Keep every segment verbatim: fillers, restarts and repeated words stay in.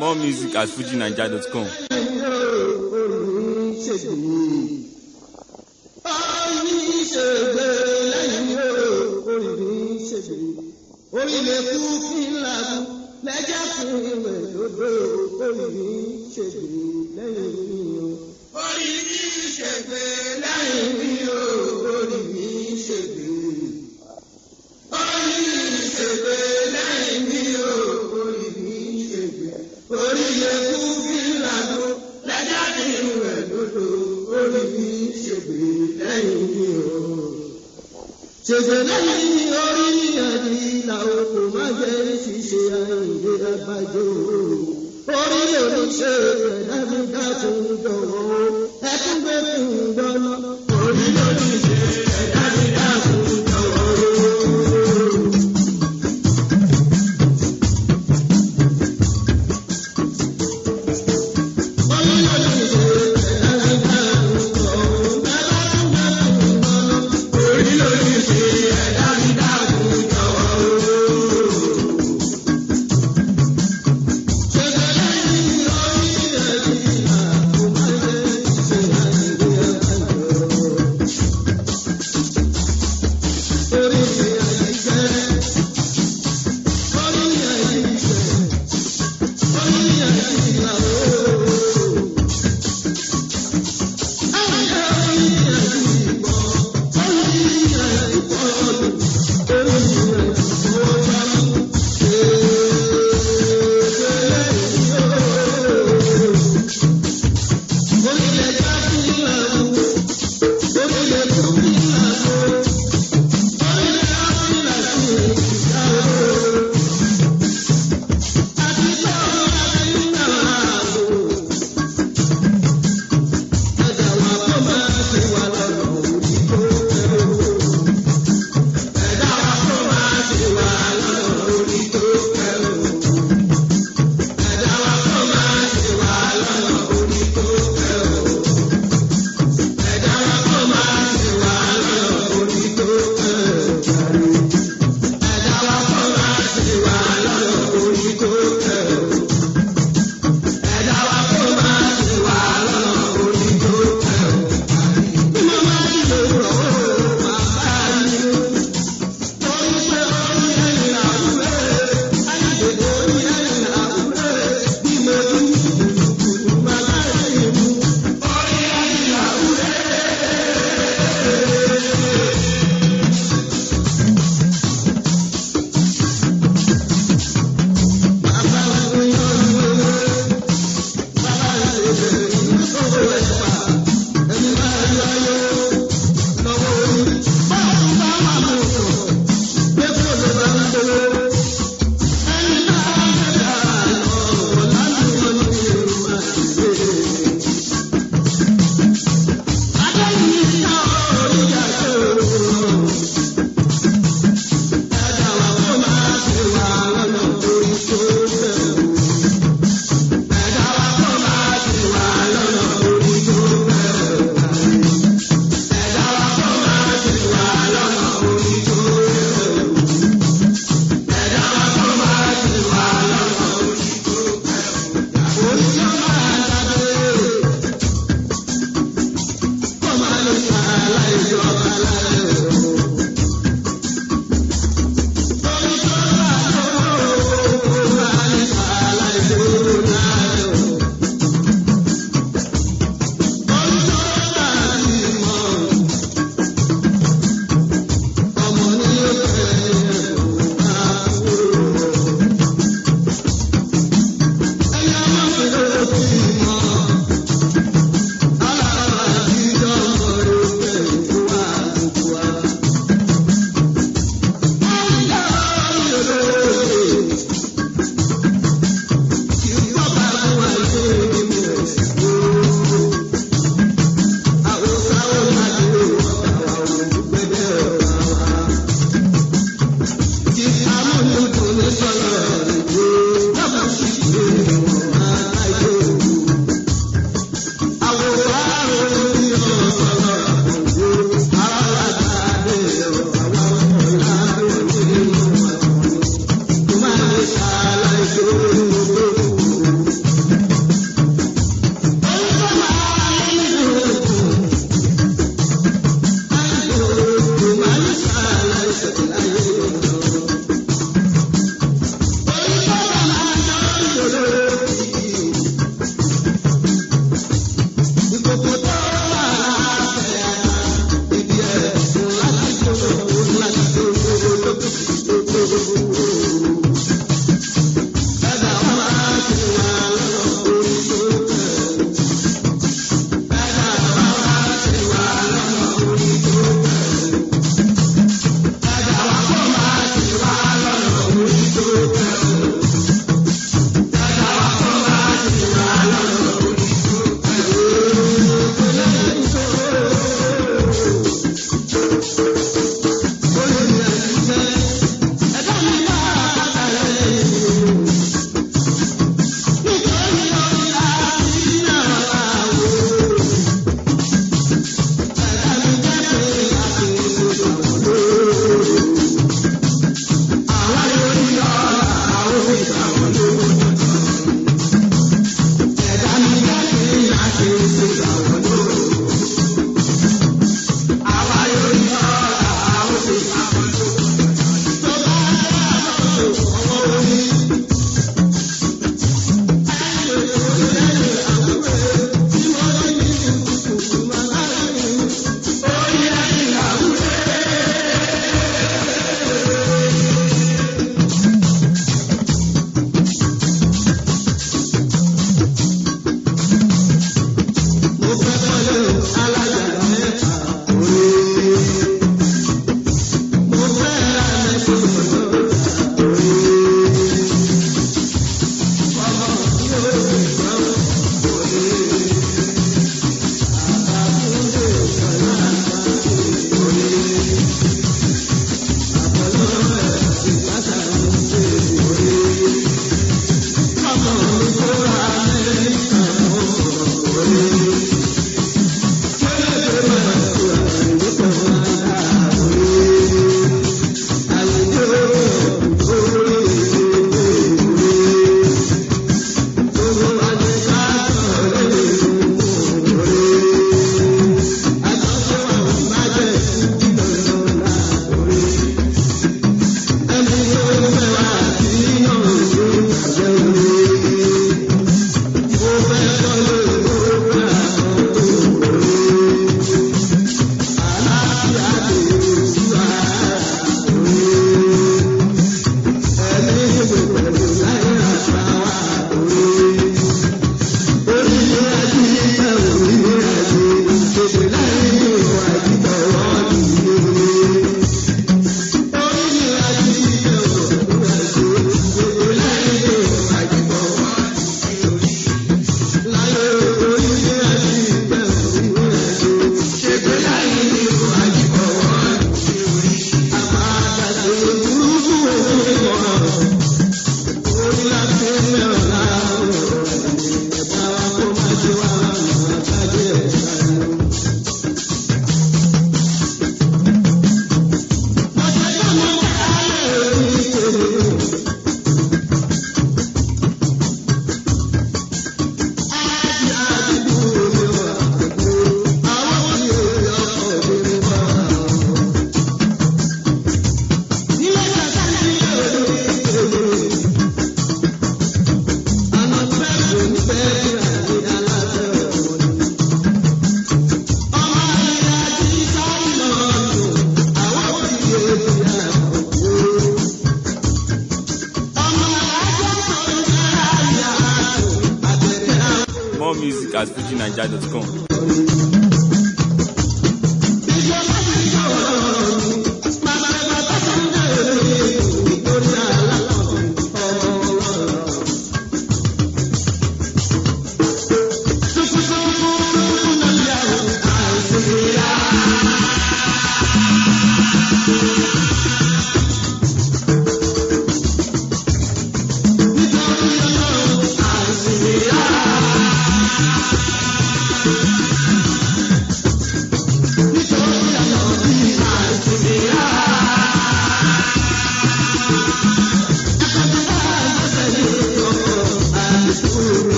More music at fuji naija dot com. Orílẹ̀ kú kí n làbú lẹ́jà fún ìwẹ̀ lódò orílẹ̀ ṣègbè lẹ́yìn mi o. Orílẹ̀ ṣègbè lẹ́yìn mi o. Orílẹ̀ ṣègbè. Orílẹ̀ ṣègbè lẹ́yìn mi o. Orílẹ̀ ṣègbè. Orílẹ̀ kú kí n làbú lẹ́jà fún ìwẹ̀ lódò orílẹ̀ ṣègbè lẹ́yìn mi o. Ṣègbè lẹ́yìn orí ẹ̀dí làwọn kò má jẹ́ ṣíṣe àìlè àgbàjọ. Orí oníṣẹ́ ẹ̀dá mi dákun jọ̀wọ́ ẹkún gbé fún gbọ́nà. Orí oníṣẹ́ ẹ̀dá mi dákun jọ̀wọ́. More music at fuji naija dot com.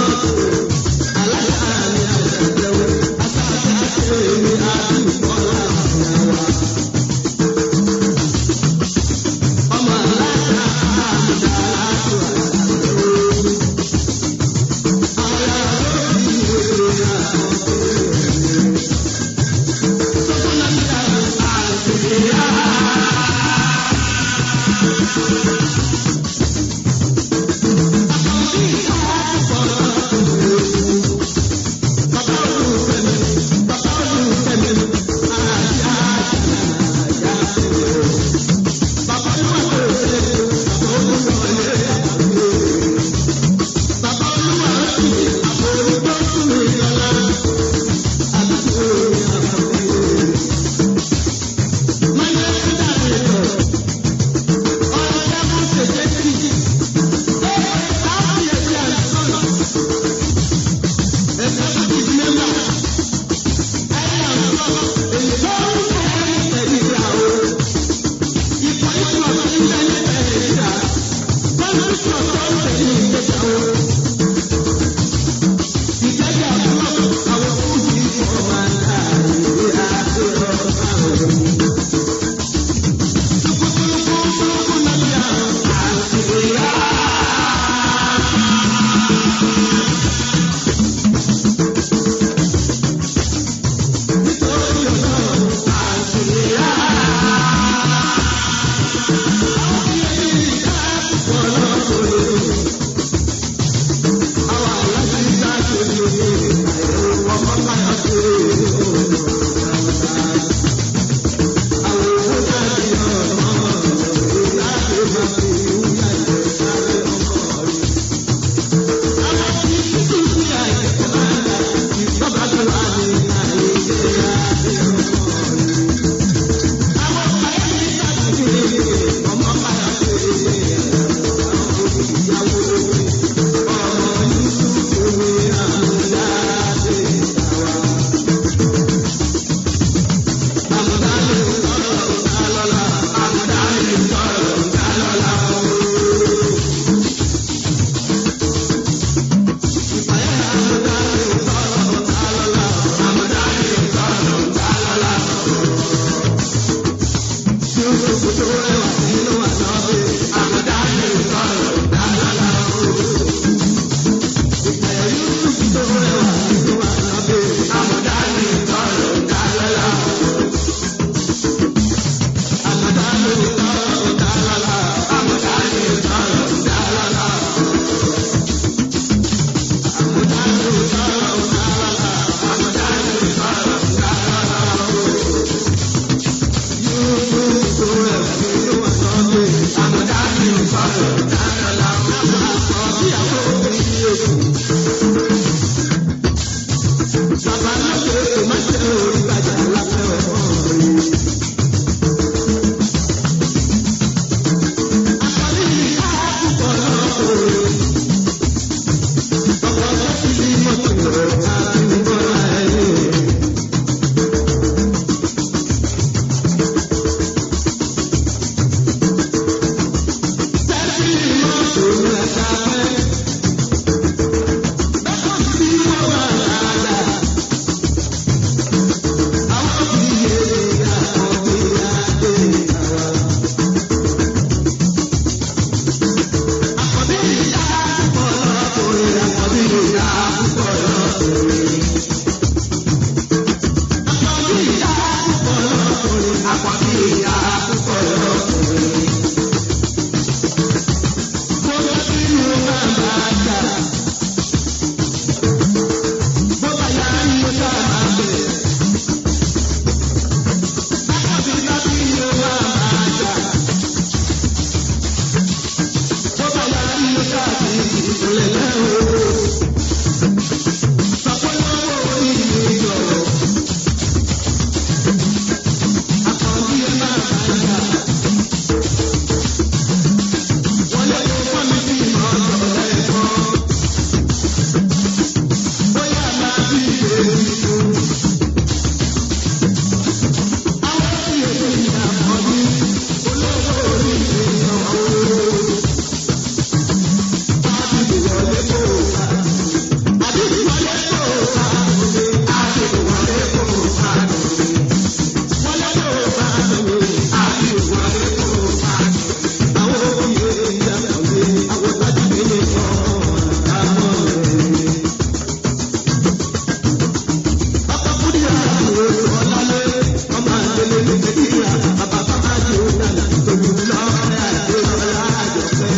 Thank you. àpọ̀jù ìyá púpọ̀ lọ́kùnrin. Mo lọ sínú bàbá àjà. Bó bá yá ni mo sá máa bẹ̀. Àpọ̀jù lábí ni ó bàbá àjà. Bó bá yá ni mo sá sí ìpínlẹ̀ lẹ́wọ̀. Sọ̀pọ̀ lọ́wọ́ orí mi yọ̀. Àpọ̀jù ẹ̀ máa bá àjà. Wọ́n lè kó fún mi sí ìmọ̀ ọ̀dọ̀ ẹ̀kọ́. Bóyá máa bí èmi fún. Àwọn tí èmi ní àpọ̀jù olówó orí mi yọ̀ ooo. Àbí wọlé kó wá. Àbí wọlé kó wá. Àbí wọlé kó wá. Wọlé kó wá. Àbí wọlé kó wá. Àwọn òye ìyàwó àwọn tájú ilé kan àmọ́ rẹ̀. Ọkọ̀ kúrì àwọn ọ̀làlẹ̀ ọmọ àgbélé ní Nàìjíríà bàbá bàbá yóò dàgbà tóbi lọ́rẹ́ àti ọ̀la àjọpẹ́.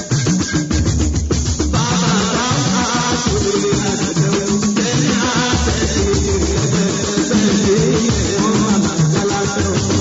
Bàbá bá a sọ̀rọ̀ àjọpẹ́ tẹ̀lé àtẹ̀lé tẹ̀lé ìwọ̀n bàbá kálásẹ̀ ọ̀pọ̀.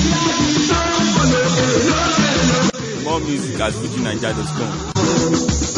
More music at fuji naija dot com.